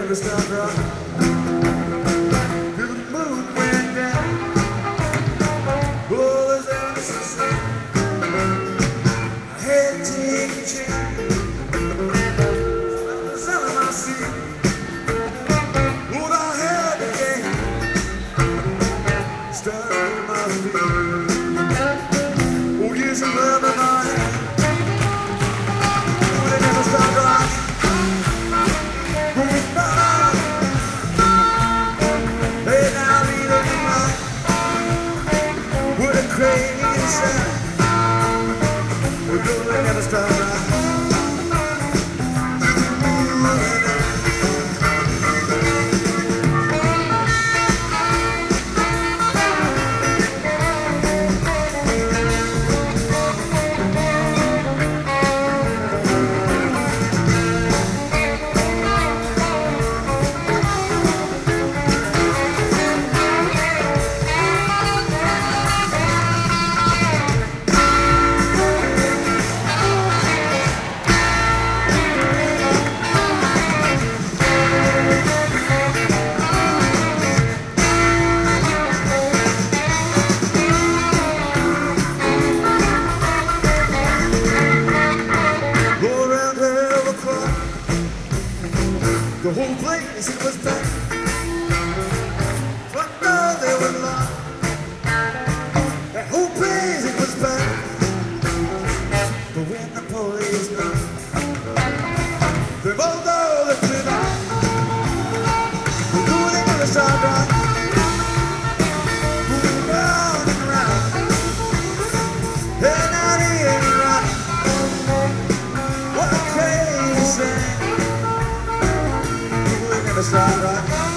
never stop rocking. Till the moon went down. Oh, there's ecstasy. I had to take a chance. The sun in my seat. What I had to gain. Started with my feet. Oh, yes, I'm loving my hand. Oh, they never stop rocking. Crazy sound. We're gonna never stop rocking. The whole place, it was packed. Front door, they were locked. That whole place, it was packed. But when the police knocked, they both know that we're not. We're going to the start rock. Moving round and round. And now they ain't right. What a crazy thing. Never stop rocking.